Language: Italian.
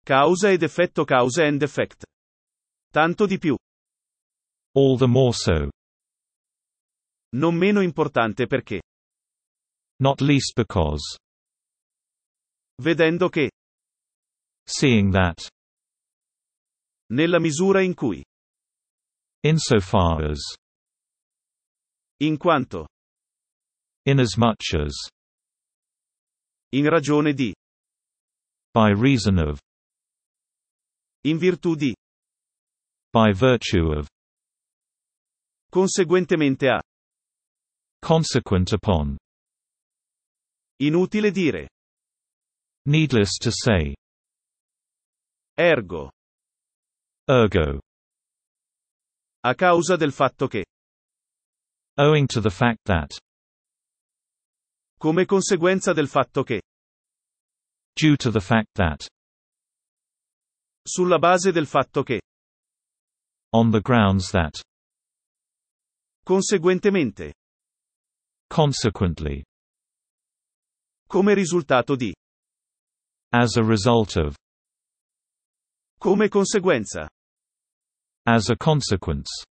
Causa ed effetto, causa and effect. Tanto di più. All the more so. Non meno importante perché. Not least because. Vedendo che. Seeing that. Nella misura in cui. Insofar as. In quanto. Inasmuch as. In ragione di. By reason of. In virtù di. By virtue of. Conseguentemente a. Consequent upon. Inutile dire. Needless to say. Ergo. Ergo. A causa del fatto che. Owing to the fact that. Come conseguenza del fatto che. Due to the fact that. Sulla base del fatto che. On the grounds that. Conseguentemente. Consequently. Come risultato di. As a result of. Come conseguenza. As a consequence.